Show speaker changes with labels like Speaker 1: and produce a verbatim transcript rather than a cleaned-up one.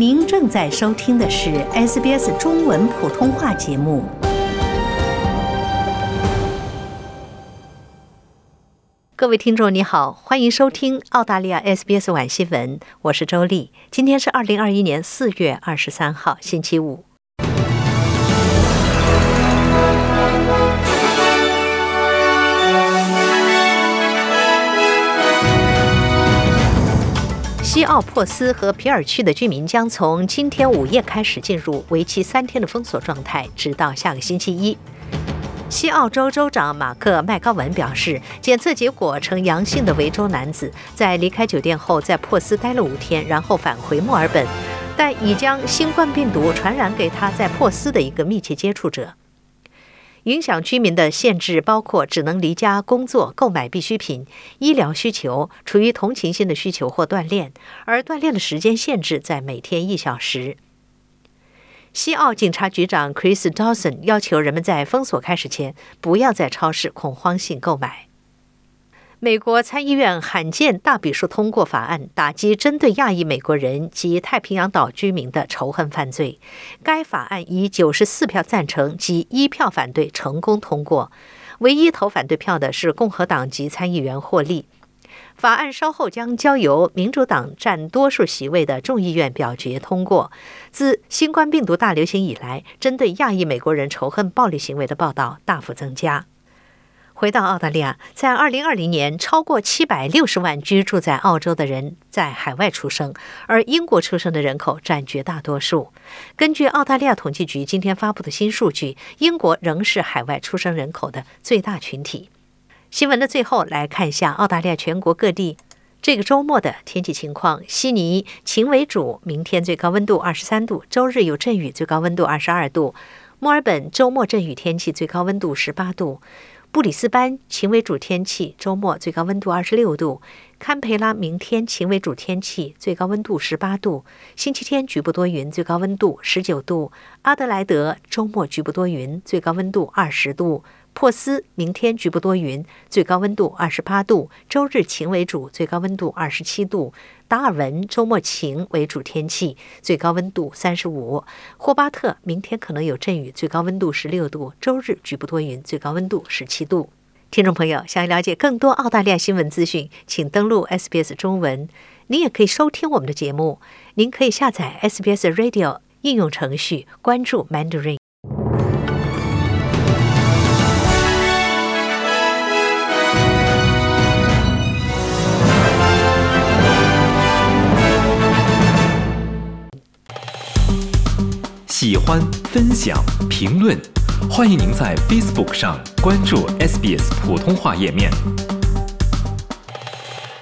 Speaker 1: 您正在收听的是 S B S 中文普通话节目。各位听众你好，欢迎收听澳大利亚 S B S 晚新闻，我是周丽。今天是二零二一年四月二十三号，星期五。西澳珀斯和皮尔区的居民将从今天午夜开始进入为期三天的封锁状态，直到下个星期一。西澳州州长马克·麦高文表示，检测结果呈阳性的维州男子在离开酒店后，在珀斯待了五天，然后返回墨尔本，但已将新冠病毒传染给他在珀斯的一个密切接触者。影响居民的限制包括只能离家工作、购买必需品、医疗需求、处于同情心的需求或锻炼，而锻炼的时间限制在每天一小时。西澳警察局长 Chris Dawson 要求人们在封锁开始前不要在超市恐慌性购买。美国参议院罕见大比数通过法案，打击针对亚裔美国人及太平洋岛居民的仇恨犯罪。该法案以九十四票赞成及一票反对成功通过，唯一投反对票的是共和党籍参议员霍利。法案稍后将交由民主党占多数席位的众议院表决通过。自新冠病毒大流行以来，针对亚裔美国人仇恨暴力行为的报道大幅增加。回到澳大利亚，在二零二零年，超过七百六十万居住在澳洲的人在海外出生，而英国出生的人口占绝大多数。根据澳大利亚统计局今天发布的新数据，英国仍是海外出生人口的最大群体。新闻的最后，来看一下澳大利亚全国各地这个周末的天气情况。悉尼晴为主，明天最高温度二十三度，周日有阵雨，最高温度二十二度。墨尔本周末阵雨天气，最高温度十八度。布里斯班晴为主天气，周末最高温度二十六度。堪培拉明天晴为主天气，最高温度十八度。星期天局部多云，最高温度十九度。阿德莱德周末局部多云，最高温度二十度。珀斯明天局部多云，最高温度二十八度，周日晴为主，最高温度二十七度。达尔文周末晴为主天气，最高温度三十五。霍巴特明天可能有阵雨，最高温度十六度，周日局部多云，最高温度十七度。听众朋友，想要了解更多澳大利亚新闻资讯，请登录 S B S 中文。您也可以收听我们的节目，您可以下载 S B S Radio 应用程序，关注 Mandarin。
Speaker 2: 喜欢、分享、评论，欢迎您在 Facebook 上关注 S B S 普通话页面。